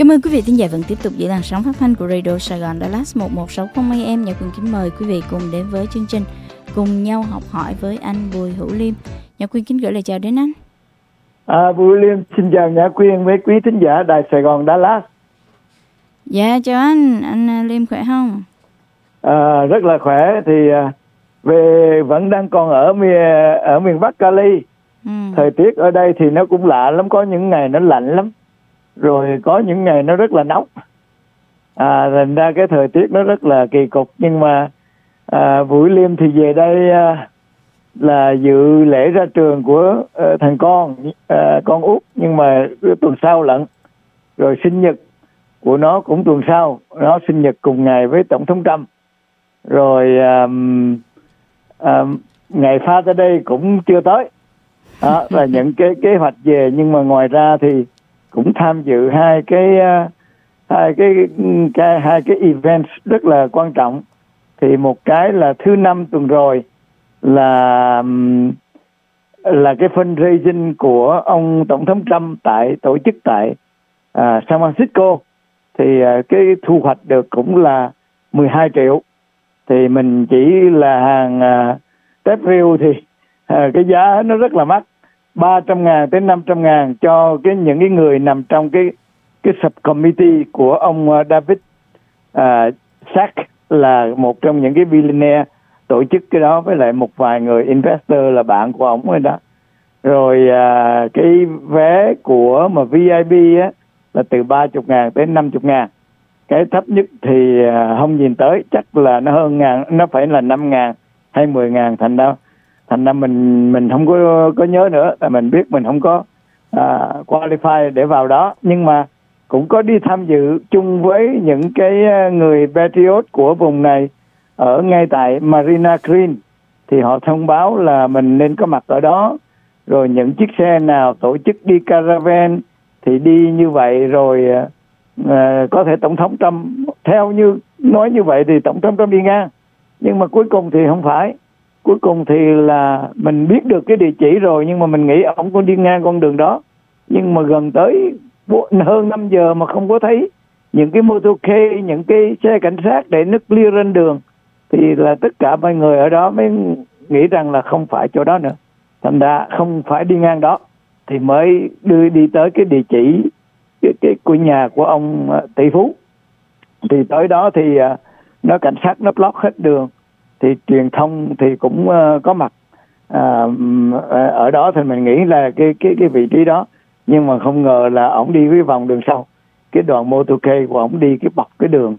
Cảm ơn quý vị thính giả vẫn tiếp tục giữ làn sóng phát thanh của Radio Sài Gòn Dallas 1160 AM. Nhã Quyên kính mời quý vị cùng đến với chương trình Cùng nhau học hỏi với anh Bùi Hữu Liêm. Nhã Quyên kính gửi lời chào đến anh. Bùi Liêm xin chào Nhã Quyên với quý thính giả Đài Sài Gòn Dallas. Dạ chào anh Liêm khỏe không? Rất là khỏe, thì về vẫn đang còn ở miền Bắc Cali. Thời tiết ở đây thì nó cũng lạ lắm, có những ngày nó lạnh lắm, rồi có những ngày nó rất là nóng. Thành ra cái thời tiết nó rất là kỳ cục. Nhưng mà Bùi Liêm thì về đây là dự lễ ra trường của thằng con út, nhưng mà tuần sau lận. Rồi sinh nhật của nó cũng tuần sau, nó sinh nhật cùng ngày với Tổng thống Trump. Rồi ngày Father's Day cũng chưa tới. Đó là những cái kế hoạch về. Nhưng mà ngoài ra thì cũng tham dự hai cái event rất là quan trọng. Thì một cái là thứ Năm tuần rồi là cái fundraising của ông Tổng thống Trump tổ chức tại San Francisco. Thì cái thu hoạch được cũng là 12 triệu. Thì mình chỉ là hàng tép riêu thì cái giá nó rất là mắc, 300.000 tới 500.000 cho những cái người nằm trong cái subcommittee của ông David Sacks, là một trong những cái billionaire tổ chức cái đó, với lại một vài người investor là bạn của ông rồi đó. Rồi cái vé của mà VIP á là từ 30.000 tới 50.000. Cái thấp nhất thì không nhìn tới, chắc là nó hơn ngàn, nó phải là 5.000 hay 10.000. Thành ra mình không có nhớ nữa, tại mình biết mình không có qualify để vào đó. Nhưng mà cũng có đi tham dự chung với những cái người patriot của vùng này ở ngay tại Marina Green. Thì họ thông báo là mình nên có mặt ở đó. Rồi những chiếc xe nào tổ chức đi caravan thì đi như vậy. Rồi có thể Tổng thống Trump theo như nói như vậy thì Tổng thống Trump đi ngang. Nhưng mà cuối cùng thì không phải. Cuối cùng thì là mình biết được cái địa chỉ rồi, nhưng mà mình nghĩ ông có đi ngang con đường đó. Nhưng mà gần tới hơn 5 giờ mà không có thấy những cái motorcade, những cái xe cảnh sát để nó clear trên đường. Thì là tất cả mọi người ở đó mới nghĩ rằng là không phải chỗ đó nữa. Thành ra không phải đi ngang đó. Thì mới đi tới cái địa chỉ cái của nhà của ông tỷ phú. Thì tới đó thì nó cảnh sát nó block hết đường. Thì truyền thông thì cũng có mặt ở đó. Thì mình nghĩ là cái vị trí đó. Nhưng mà không ngờ là ổng đi cái vòng đường sau. Cái đoàn motorcade của ổng đi cái bọc cái đường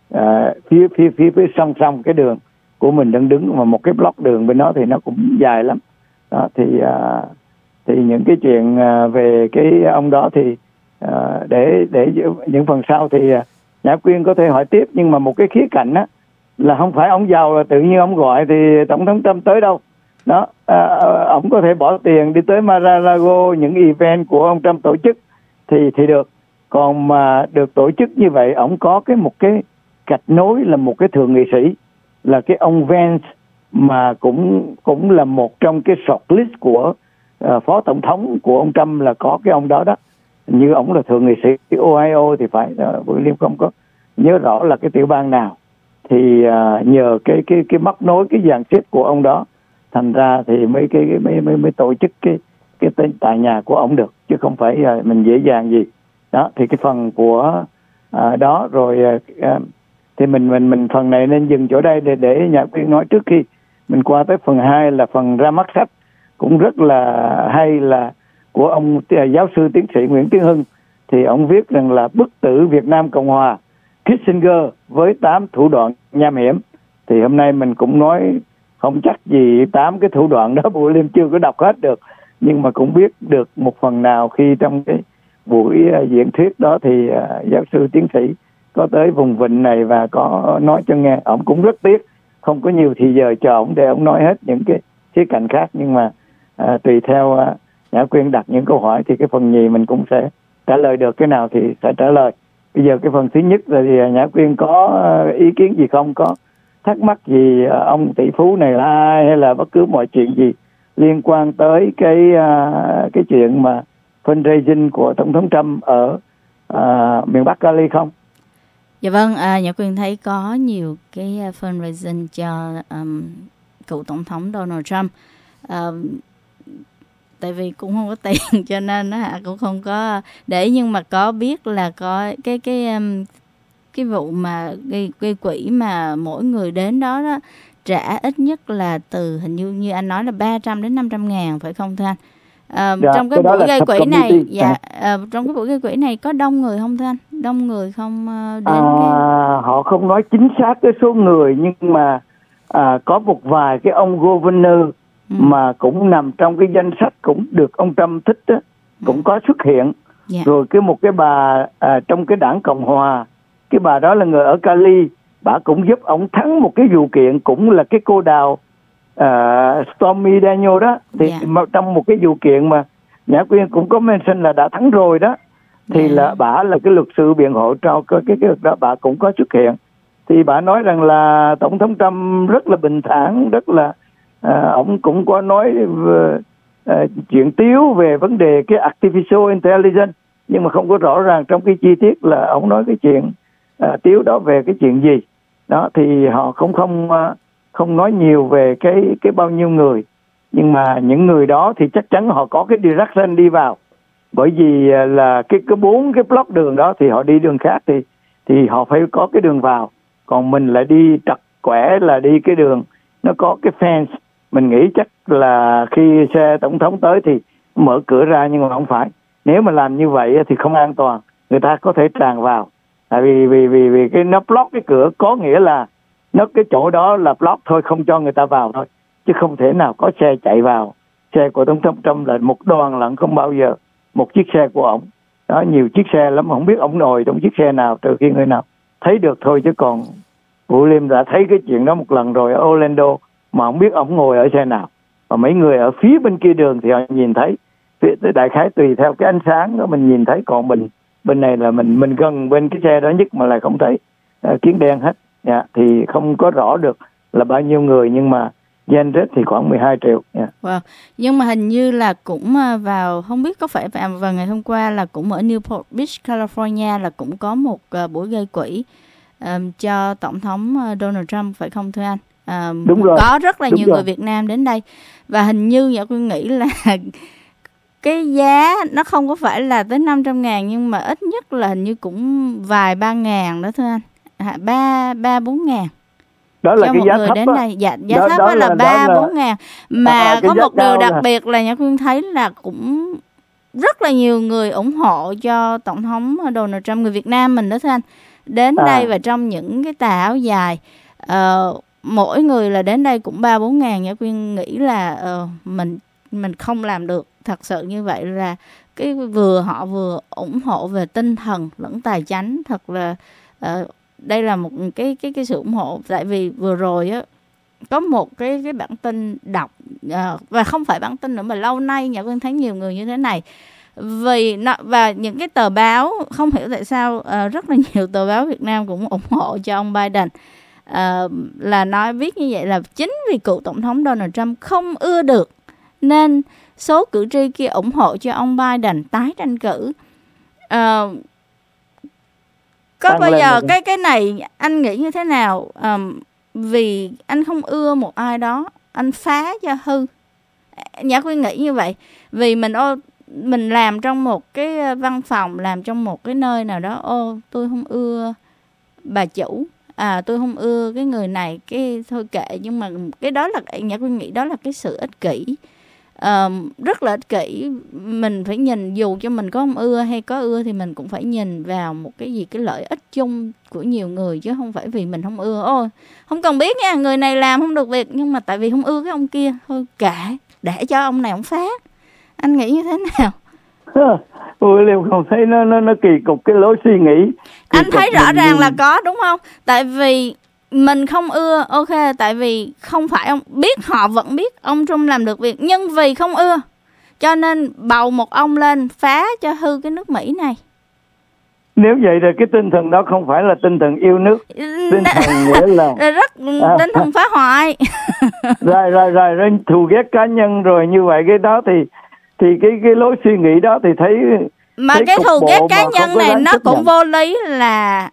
phía song cái đường của mình đang đứng, mà một cái block đường bên đó thì nó cũng dài lắm đó. Thì những cái chuyện về cái ông đó thì để những phần sau thì Nhã Quyên có thể hỏi tiếp. Nhưng mà một cái khía cạnh á là không phải ông giàu là tự nhiên ông gọi thì Tổng thống Trump tới đâu đó. Ông có thể bỏ tiền đi tới Mar-a-Lago, những event của ông Trump tổ chức thì được. Còn mà được tổ chức như vậy, ông có một cái gạch nối là một cái thượng nghị sĩ, là cái ông Vance, mà cũng là một trong cái shortlist của phó tổng thống của ông Trump, là có cái ông đó đó. Như ông là thượng nghị sĩ Ohio thì phải, William không có nhớ rõ là cái tiểu bang nào. Thì nhờ cái móc nối, cái dàn xếp của ông đó, thành ra thì mới tổ chức cái tên tại nhà của ông được, chứ không phải mình dễ dàng gì đó. Thì cái phần của đó rồi thì mình phần này nên dừng chỗ đây để Nhã Quyên nói trước khi mình qua tới phần 2 là phần ra mắt sách cũng rất là hay, là của ông giáo sư tiến sĩ Nguyễn Tiến Hưng. Thì ông viết rằng là bức tử Việt Nam Cộng Hòa Kissinger với 8 thủ đoạn nham hiểm. Thì hôm nay mình cũng nói không chắc gì 8 cái thủ đoạn đó Bùi Liêm chưa có đọc hết được, nhưng mà cũng biết được một phần nào khi trong cái buổi diễn thuyết đó thì giáo sư tiến sĩ có tới vùng vịnh này và có nói cho nghe. Ông cũng rất tiếc không có nhiều thì giờ cho ông để ông nói hết những cái khía cạnh khác. Nhưng mà tùy theo Nhã Quyên đặt những câu hỏi thì cái phần nhì mình cũng sẽ trả lời được cái nào thì sẽ trả lời. Bây giờ cái phần thứ nhất là thì Nhã Quyên có ý kiến gì không, có thắc mắc gì ông tỷ phú này là ai, hay là bất cứ mọi chuyện gì liên quan tới cái chuyện mà fundraising của Tổng thống Trump ở miền Bắc Cali không? Dạ vâng, Nhã Quyên thấy có nhiều cái fundraising cho cựu tổng thống Donald Trump. Tại vì cũng không có tiền cho nên cũng không có để, nhưng mà có biết là có cái vụ mà gây quỹ mà mỗi người đến đó trả ít nhất là từ, hình như anh nói là 300 đến 500 ngàn, phải không thưa anh? Trong cái buổi gây quỹ này, trong cái buổi gây quỹ này có đông người không thưa anh? Đông người không đến họ không nói chính xác cái số người, nhưng mà có một vài cái ông governor mà cũng nằm trong cái danh sách cũng được ông Trump thích đó, cũng có xuất hiện. Rồi một cái bà trong cái đảng Cộng Hòa, cái bà đó là người ở Cali, bà cũng giúp ông thắng một cái vụ kiện, cũng là cái cô đào Stormy Daniels đó. Thì trong một cái vụ kiện mà Nhã Quyên cũng có mention là đã thắng rồi đó, thì là bà là cái luật sư biện hộ cho cái đó, bà cũng có xuất hiện. Thì bà nói rằng là tổng thống Trump rất là bình thản, rất là ông cũng có nói chuyện tiếu về vấn đề cái artificial intelligence, nhưng mà không có rõ ràng trong cái chi tiết là ông nói cái chuyện tiếu đó về cái chuyện gì đó. Thì họ không nói nhiều về cái bao nhiêu người, nhưng mà những người đó thì chắc chắn họ có cái direction đi vào, bởi vì là cái 4 cái block đường đó thì họ đi đường khác, thì họ phải có cái đường vào, còn mình lại đi trật quẻ là đi cái đường nó có cái fence. Mình nghĩ chắc là khi xe tổng thống tới thì mở cửa ra, nhưng mà không phải. Nếu mà làm như vậy thì không an toàn, người ta có thể tràn vào. Tại vì cái nó block cái cửa, có nghĩa là nó cái chỗ đó là block thôi, không cho người ta vào thôi, chứ không thể nào có xe chạy vào. Xe của tổng thống Trump là một đoàn lận, không bao giờ một chiếc xe của ổng. Đó, nhiều chiếc xe lắm, không biết ổng ngồi trong chiếc xe nào, trừ khi người nào thấy được thôi. Chứ còn William đã thấy cái chuyện đó một lần rồi ở Orlando, mà không biết ổng ngồi ở xe nào. Và mấy người ở phía bên kia đường thì họ nhìn thấy, đại khái tùy theo cái ánh sáng đó mình nhìn thấy, còn mình bên này là mình gần bên cái xe đó nhất mà lại không thấy, kiến đen hết. Thì không có rõ được là bao nhiêu người, nhưng mà gen rết thì khoảng 12 triệu. Wow. Nhưng mà hình như là cũng vào, không biết có phải vào ngày hôm qua là cũng ở Newport Beach, California là cũng có một buổi gây quỹ cho tổng thống Donald Trump, phải không thưa anh? Đúng rồi. Có rất là nhiều người Việt Nam đến đây, và hình như Nhã Quyên nghĩ là cái giá nó không có phải là tới 500 ngàn, nhưng mà ít nhất là hình như cũng vài 3 ngàn đó thưa anh, 3-4 ngàn. Đó là cho cái một giá người thấp đến đó. đây. Giá thấp đó là 3-4 ngàn. Mà có một điều đặc biệt là Nhã Quyên thấy là cũng rất là nhiều người ủng hộ cho tổng thống Donald Trump, người Việt Nam mình đó thưa anh, đến đây và trong những cái tà áo dài. Mỗi người là đến đây cũng 3-4 ngàn. Nhã Quyên nghĩ là mình không làm được thật sự như vậy, là cái họ vừa ủng hộ về tinh thần lẫn tài chánh. Thật là đây là một cái sự ủng hộ. Tại vì vừa rồi á có một cái bản tin đọc, và không phải bản tin nữa mà lâu nay Nhã Quyên thấy nhiều người như thế này, và những cái tờ báo, không hiểu tại sao rất là nhiều tờ báo Việt Nam cũng ủng hộ cho ông Biden. Là nói viết như vậy là chính vì cựu tổng thống Donald Trump không ưa được nên số cử tri kia ủng hộ cho ông Biden tái tranh cử. Có bao giờ cái này anh nghĩ như thế nào? Vì anh không ưa một ai đó, anh phá cho hư. Nhã Quyên nghĩ như vậy. Vì mình làm trong một cái văn phòng, làm trong một cái nơi nào đó, tôi không ưa bà chủ, tôi không ưa cái người này, cái thôi kệ. Nhưng mà cái đó là, Nhã Quyên nghĩ đó là cái sự ích kỷ, rất là ích kỷ. Mình phải nhìn, dù cho mình có không ưa hay có ưa, thì mình cũng phải nhìn vào một cái gì, cái lợi ích chung của nhiều người, chứ không phải vì mình không ưa. Không cần biết nha, người này làm không được việc, nhưng mà tại vì không ưa cái ông kia, thôi kệ, để cho ông này ông phá. Anh nghĩ như thế nào? William không thấy nó kỳ cục cái lối suy nghĩ. Anh thấy rõ ràng là có, đúng không? Tại vì mình không ưa, ok, tại vì không phải ông biết, họ vẫn biết ông Trump làm được việc, nhưng vì không ưa cho nên bầu một ông lên phá cho hư cái nước Mỹ này. Nếu vậy thì cái tinh thần đó không phải là tinh thần yêu nước, tinh thần nghĩa là rất tinh thần phá hoại. rồi thù ghét cá nhân rồi như vậy, cái đó thì cái lối suy nghĩ đó thì thấy Mà cái thù ghét cá nhân này nó cũng vô lý là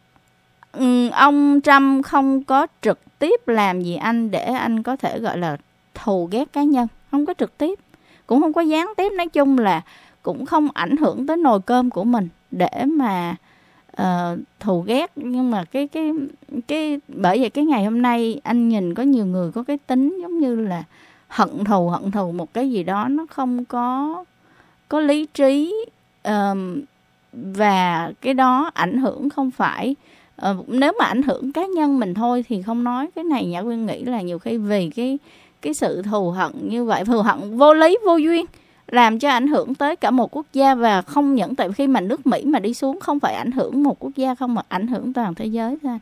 ông Trump không có trực tiếp làm gì anh để anh có thể gọi là thù ghét cá nhân, không có trực tiếp, cũng không có gián tiếp, nói chung là cũng không ảnh hưởng tới nồi cơm của mình để mà thù ghét. Nhưng mà cái bởi vậy cái ngày hôm nay anh nhìn có nhiều người có cái tính giống như là hận thù một cái gì đó nó không có lý trí, và cái đó ảnh hưởng không phải nếu mà ảnh hưởng cá nhân mình thôi thì không nói. Cái này Nhã Quyên nghĩ là nhiều khi vì cái sự thù hận như vậy, thù hận vô lý vô duyên, làm cho ảnh hưởng tới cả một quốc gia. Và không những tại khi mà nước Mỹ mà đi xuống không phải ảnh hưởng một quốc gia không, mà ảnh hưởng toàn thế giới thôi.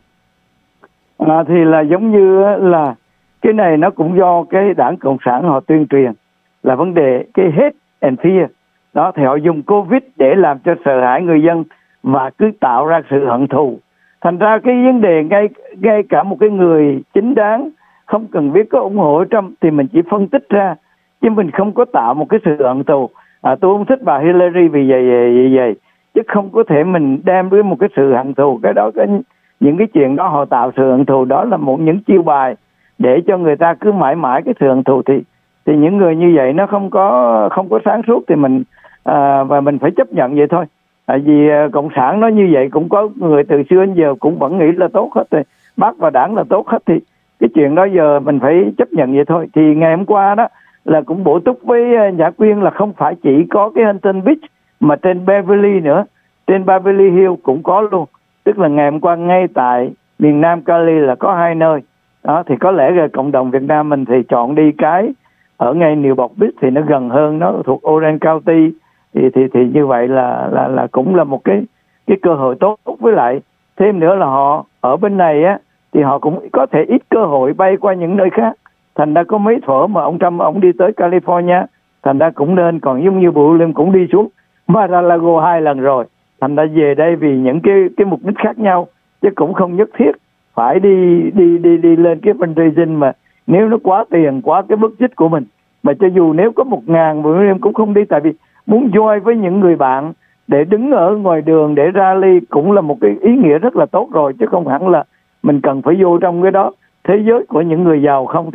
Thì là giống như là cái này nó cũng do cái đảng Cộng sản họ tuyên truyền là vấn đề cái hate and fear đó, thì họ dùng Covid để làm cho sợ hãi người dân và cứ tạo ra sự hận thù. Thành ra cái vấn đề ngay cả một cái người chính đáng không cần biết có ủng hộ Trump thì mình chỉ phân tích ra, chứ mình không có tạo một cái sự hận thù. Tôi không thích bà Hillary vì vậy, chứ không có thể mình đem đến một cái sự hận thù. Cái đó những cái chuyện đó họ tạo sự hận thù, đó là những chiêu bài để cho người ta cứ mãi mãi cái sự hận thù. Thì những người như vậy nó không có sáng suốt thì mình và mình phải chấp nhận vậy thôi. Tại vì Cộng sản nó như vậy, cũng có người từ xưa đến giờ cũng vẫn nghĩ là tốt hết, thì bác và đảng là tốt hết, thì cái chuyện đó giờ mình phải chấp nhận vậy thôi. Thì ngày hôm qua đó là cũng bổ túc với Nhã Quyên là không phải chỉ có cái Huntington Beach mà trên Beverly nữa, trên Beverly Hills cũng có luôn. Tức là ngày hôm qua ngay tại miền Nam Cali là có 2 nơi đó. Thì có lẽ là cộng đồng Việt Nam mình thì chọn đi cái ở ngay Newport Beach thì nó gần hơn, nó thuộc Orange County, thì như vậy là cũng là một cái cơ hội tốt. Với lại thêm nữa là họ ở bên này á thì họ cũng có thể ít cơ hội bay qua những nơi khác. Thành ra có mấy thuở mà ông Trump ông đi tới California, thành ra cũng nên. Còn giống như Bộ Liêm cũng đi xuống Mar-a-Lago 2 lần rồi, thành ra về đây vì những cái mục đích khác nhau, chứ cũng không nhất thiết phải đi lên cái fundraising mà nếu nó quá tiền, quá cái budget của mình. Mà cho dù nếu có 1.000 Bộ Liêm cũng không đi, tại vì muốn join với những người bạn để đứng ở ngoài đường để rally cũng là một cái ý nghĩa rất là tốt rồi, chứ không hẳn là mình cần phải vô trong cái đó. Thế giới của những người giàu không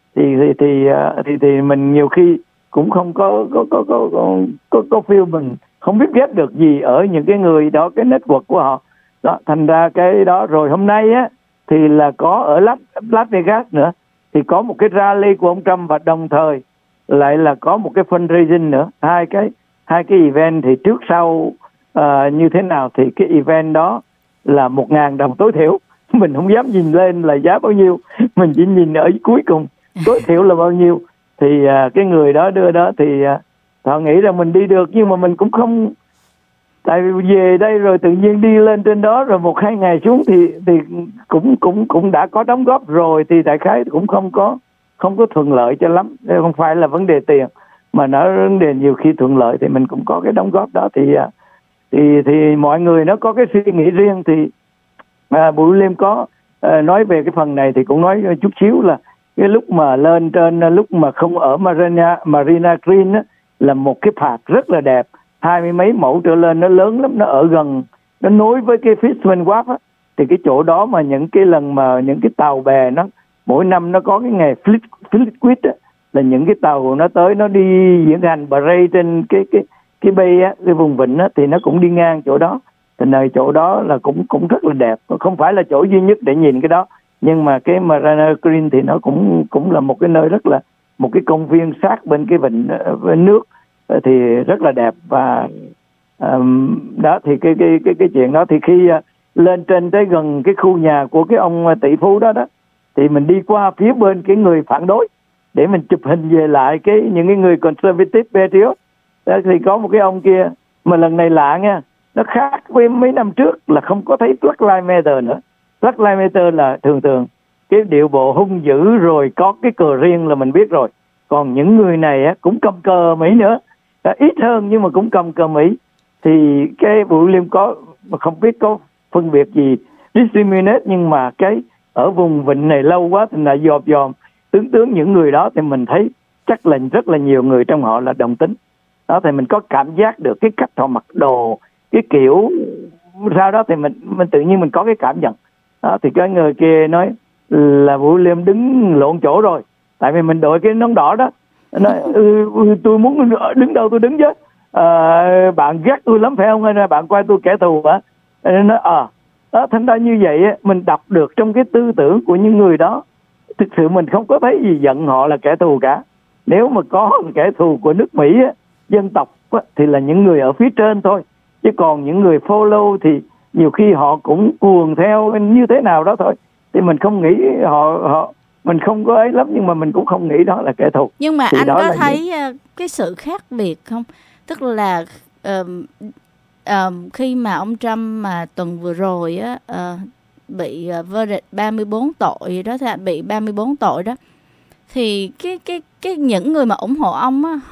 thì mình nhiều khi cũng không có feel, mình không biết ghét được gì ở những cái người đó, cái network của họ đó. Thành ra cái đó rồi hôm nay á thì là có ở Las Vegas nữa, thì có một cái rally của ông Trump và đồng thời lại là có một cái fundraising nữa. Hai cái event thì trước sau như thế nào thì cái event đó là 1.000 đồng tối thiểu. Mình không dám nhìn lên là giá bao nhiêu, mình chỉ nhìn ở cuối cùng tối thiểu là bao nhiêu. Thì cái người đó đưa đó thì họ nghĩ là mình đi được, nhưng mà mình cũng không, tại vì về đây rồi tự nhiên đi lên trên đó rồi 1-2 ngày xuống thì cũng đã có đóng góp rồi, thì đại khái cũng không có thuận lợi cho lắm. Không phải là vấn đề tiền mà nó vấn đề nhiều khi thuận lợi thì mình cũng có cái đóng góp đó. Thì mọi người nó có cái suy nghĩ riêng. Thì Bùi Liêm có nói về cái phần này thì cũng nói chút xíu là cái lúc mà lên trên, lúc mà không ở Marina Green á, là một cái park rất là đẹp, 20 mấy mẫu trở lên, nó lớn lắm, nó ở gần, nó nối với cái Fishman Wharf á. Thì cái chỗ đó mà những cái lần mà những cái tàu bè nó mỗi năm nó có cái ngày Fleetwood á, là những cái tàu nó tới nó đi diễn hành parade trên cái bay á, cái vùng vịnh á, thì nó cũng đi ngang chỗ đó. Thì nơi chỗ đó là cũng rất là đẹp, không phải là chỗ duy nhất để nhìn cái đó, nhưng mà cái Marina Green thì nó cũng là một cái nơi rất là, một cái công viên sát bên cái vịnh bên nước, thì rất là đẹp. Và đó thì cái chuyện đó thì khi lên trên tới gần cái khu nhà của cái ông tỷ phú đó thì mình đi qua phía bên cái người phản đối để mình chụp hình về lại những cái người conservative patriot đó. Thì có một cái ông kia mà lần này lạ nha, nó khác với mấy năm trước là không có thấy Black Lives Matter nữa. Black Lives Matter là thường cái điệu bộ hung dữ rồi có cái cờ riêng là mình biết rồi. Còn những người này á, cũng cầm cờ Mỹ nữa, ít hơn nhưng mà cũng cầm cờ Mỹ. Thì cái Bùi Liêm có không biết có phân biệt gì discriminate, nhưng mà cái ở vùng vịnh này lâu quá thì lại dòm tướng những người đó thì mình thấy chắc là rất là nhiều người trong họ là đồng tính. đó thì mình có cảm giác được cái cách họ mặc đồ, cái kiểu sau đó thì mình tự nhiên mình có cái cảm nhận đó. Thì cái người kia nói là William đứng lộn chỗ rồi, tại vì mình đội cái nón đỏ đó. Nói tôi muốn đứng đâu tôi đứng chứ, bạn ghét tôi lắm phải không, hay là bạn coi tôi kẻ thù hả? Nói đó, thành ra như vậy mình đọc được trong cái tư tưởng của những người đó. Thực sự mình không có thấy gì giận họ là kẻ thù cả. Nếu mà có kẻ thù của nước Mỹ dân tộc thì là những người ở phía trên thôi, chứ còn những người follow thì nhiều khi họ cũng cuồng theo như thế nào đó thôi. Thì mình không nghĩ họ mình không có ấy lắm, nhưng mà mình cũng không nghĩ đó là kẻ thù. Nhưng mà thì anh có thấy những cái sự khác biệt không? Tức là khi mà ông Trump mà tuần vừa rồi bị verdict 34 tội đó, bị 34 tội đó, thì cái những người mà ủng hộ ông á,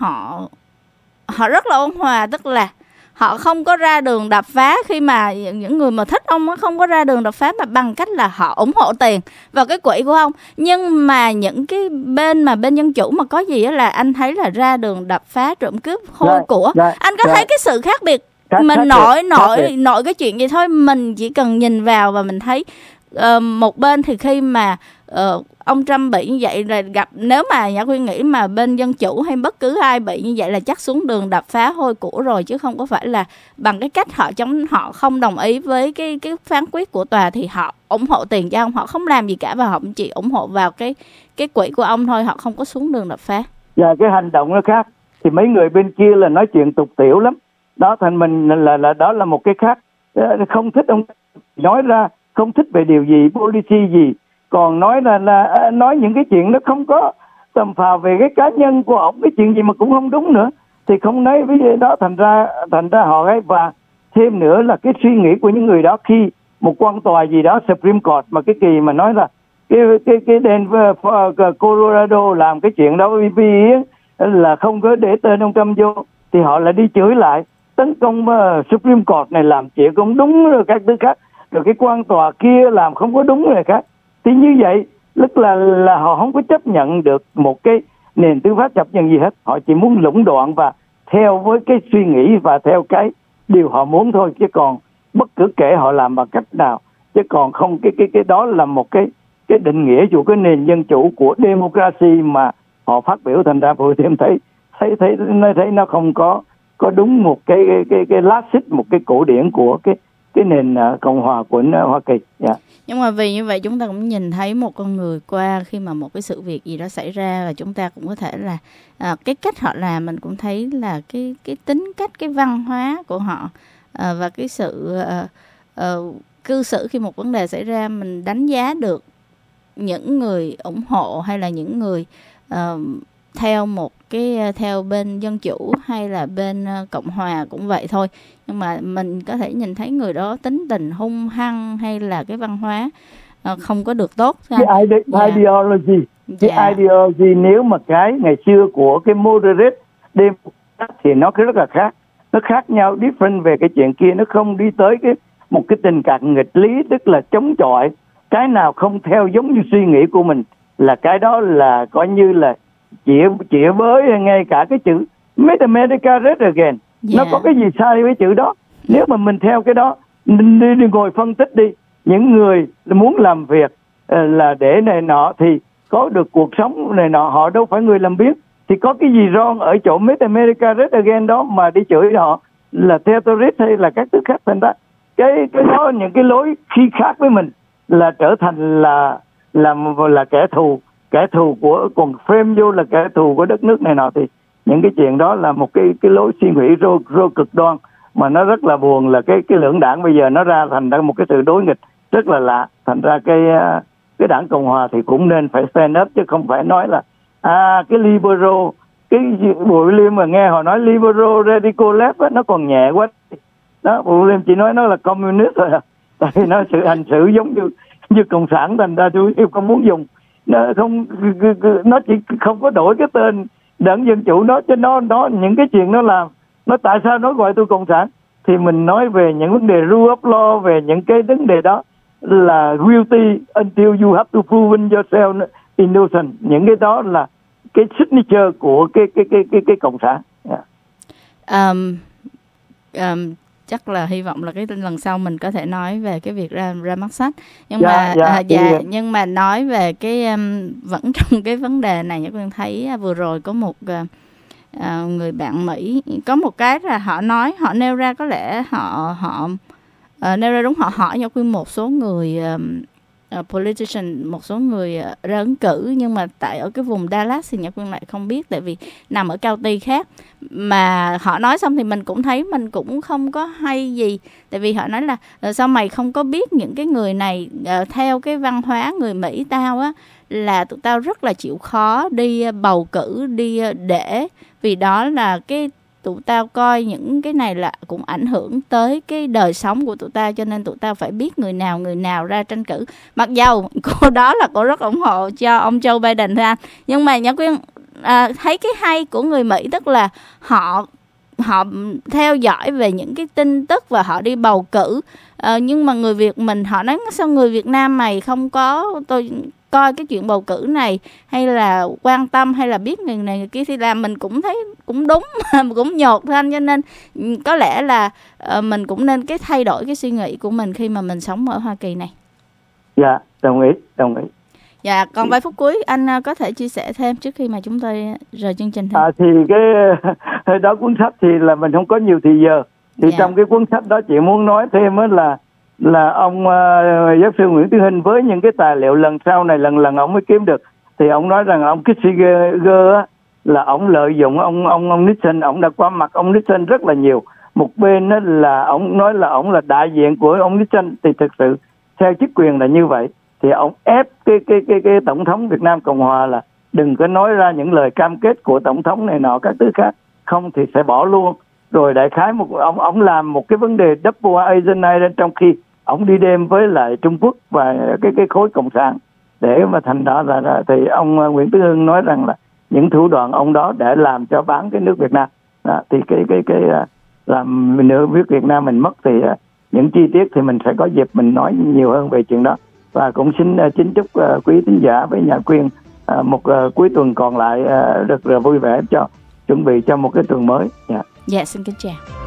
họ rất là ôn hòa, tức là họ không có ra đường đập phá. Khi mà những người mà thích ông á không có ra đường đập phá, mà bằng cách là họ ủng hộ tiền vào cái quỹ của ông. Nhưng mà những cái bên dân chủ mà có gì á là anh thấy là ra đường đập phá, trộm cướp, hôi của. Anh có thấy cái sự khác biệt? Mình nội cái chuyện gì thôi, mình chỉ cần nhìn vào và mình thấy một bên thì khi mà ông Trump bị như vậy là nếu mà Nhã Khuyên nghĩ mà bên dân chủ hay bất cứ ai bị như vậy là chắc xuống đường đập phá hôi của rồi, chứ không có phải là bằng cái cách họ không đồng ý với cái phán quyết của tòa thì họ ủng hộ tiền cho ông, họ không làm gì cả và họ chỉ ủng hộ vào cái quỹ của ông thôi, họ không có xuống đường đập phá. Và cái hành động nó khác, thì mấy người bên kia là nói chuyện tục tiểu lắm đó, thành mình là đó là một cái khác. Không thích ông nói ra không thích về điều gì, policy gì, còn nói là nói những cái chuyện nó không có tầm phào về cái cá nhân của ông, cái chuyện gì mà cũng không đúng nữa thì không nói với đó. Thành ra họ ấy. Và thêm nữa là cái suy nghĩ của những người đó, khi một quan tòa gì đó Supreme Court mà cái kỳ mà nói là cái Denver Colorado làm cái chuyện đó vì là không có để tên ông Trump vô, thì họ lại đi chửi lại, tấn công Supreme Court này làm chuyện không đúng rồi các thứ khác, rồi cái quan tòa kia làm không có đúng rồi khác. Thì như vậy tức là họ không có chấp nhận được một cái nền tư pháp chấp nhận gì hết, họ chỉ muốn lũng đoạn và theo với cái suy nghĩ và theo cái điều họ muốn thôi, chứ còn bất cứ kể họ làm bằng cách nào, chứ còn không cái đó là một cái định nghĩa của cái nền dân chủ của democracy mà họ phát biểu. Thành ra tôi thêm thấy nó không có đúng một cái logic, một cái cổ điển của cái nền Cộng hòa của Hoa Kỳ. Yeah. Nhưng mà vì như vậy chúng ta cũng nhìn thấy một con người qua khi mà một cái sự việc gì đó xảy ra, và chúng ta cũng có thể là cái cách họ làm mình cũng thấy là cái tính cách, cái văn hóa của họ và cái sự cư xử khi một vấn đề xảy ra, mình đánh giá được những người ủng hộ hay là những người theo bên dân chủ hay là bên Cộng hòa cũng vậy thôi. Nhưng mà mình có thể nhìn thấy người đó tính tình hung hăng hay là cái văn hóa không có được tốt. Cái ideology, ideology nếu mà cái ngày xưa của cái moderate thì nó rất là khác, nó khác nhau, different về cái chuyện kia, nó không đi tới một cái tình trạng nghịch lý, tức là chống chọi. Cái nào không theo giống như suy nghĩ của mình là cái đó là coi như là chĩa với, ngay cả cái chữ Make America Great Again, nó có cái gì sai với chữ đó? Nếu mà mình theo cái đó, đi ngồi phân tích đi, những người muốn làm việc là để này nọ thì có được cuộc sống này nọ, họ đâu phải người làm biếng, thì có cái gì wrong ở chỗ Make America Great Again đó mà đi chửi họ là terrorist hay là các thứ khác. Thành ra cái đó, những cái lối khi khác với mình là trở thành là kẻ thù của, còn frame vô là kẻ thù của đất nước này nọ, thì những cái chuyện đó là một cái lối suy nghĩ rô cực đoan mà nó rất là buồn. Là cái lưỡng đảng bây giờ nó ra thành ra một cái sự đối nghịch rất là lạ. Thành ra cái đảng Cộng hòa thì cũng nên phải stand up, chứ không phải nói là cái liberal, cái Bùi William mà nghe họ nói liberal radical left á, nó còn nhẹ quá đó. Bùi William chỉ nói nó là communist thôi tại vì nó sự hành xử giống như cộng sản. Thành ra tôi không muốn dùng nó chỉ không có đổi cái tên đảng Dân Chủ đó, chứ nó những cái chuyện nó làm, nó tại sao nó gọi tôi cộng sản, thì mình nói về những vấn đề rule of law, về những cái vấn đề đó là guilty until you have to prove yourself innocent. Những cái đó là cái signature của cái cộng sản. Chắc là hy vọng là cái lần sau mình có thể nói về cái việc ra mắt sách, nhưng nhưng mà nói về cái vẫn trong cái vấn đề này, Nhã Quyên thấy vừa rồi có một người bạn Mỹ có một cái là họ nêu ra, có lẽ họ nêu ra đúng, họ hỏi Nhã Quyên một số người politician, một số người ra ứng cử, nhưng mà tại ở cái vùng Dallas thì Nhã Quyên lại không biết, tại vì nằm ở county khác. Mà họ nói xong thì mình cũng thấy mình cũng không có hay gì, tại vì họ nói là sao mày không có biết những cái người này, theo cái văn hóa người Mỹ tao á là tụi tao rất là chịu khó đi bầu cử, đi để vì đó là cái tụi tao coi những cái này là cũng ảnh hưởng tới cái đời sống của tụi tao, cho nên tụi tao phải biết người nào ra tranh cử. Mặc dầu cô đó là cô rất ủng hộ cho ông Joe Biden thôi anh, nhưng mà Nhã Quyên thấy cái hay của người Mỹ tức là họ theo dõi về những cái tin tức và họ đi bầu cử. Nhưng mà người Việt mình họ nói sao người Việt Nam mày không có tôi coi cái chuyện bầu cử này, hay là quan tâm, hay là biết người này người kia, thì làm mình cũng thấy cũng đúng cũng nhột thôi anh. Cho nên có lẽ là mình cũng nên cái thay đổi cái suy nghĩ của mình khi mà mình sống ở Hoa Kỳ này. Dạ, đồng ý. Dạ, còn vài phút cuối anh có thể chia sẻ thêm trước khi mà chúng tôi rời chương trình thôi. Thì cái đó cuốn sách thì là mình không có nhiều thì giờ. Thì trong cái cuốn sách đó chị muốn nói thêm là ông giáo sư Nguyễn Tiến Hinh với những cái tài liệu lần sau này lần ông mới kiếm được, thì ông nói rằng ông Kissinger là ông lợi dụng ông Nixon, ông đã qua mặt ông Nixon rất là nhiều. Một bên đó là ông nói là ông là đại diện của ông Nixon, thì thực sự theo chức quyền là như vậy. Thì ông ép cái tổng thống Việt Nam Cộng Hòa là đừng có nói ra những lời cam kết của tổng thống này nọ các thứ khác, không thì sẽ bỏ luôn. Rồi đại khái ông làm một cái vấn đề double agent trong khi ông đi đêm với lại Trung Quốc và cái khối cộng sản, để mà thành đó là thì ông Nguyễn Tứ Hưng nói rằng là những thủ đoạn ông đó để làm cho bán cái nước Việt Nam. Thì cái làm nước Việt Nam mình mất, thì những chi tiết thì mình sẽ có dịp mình nói nhiều hơn về chuyện đó. Và cũng xin chúc quý thính giả với Nhã Quyên một cuối tuần còn lại rất là vui vẻ, cho chuẩn bị cho một cái tuần mới. Dạ, xin kính chào.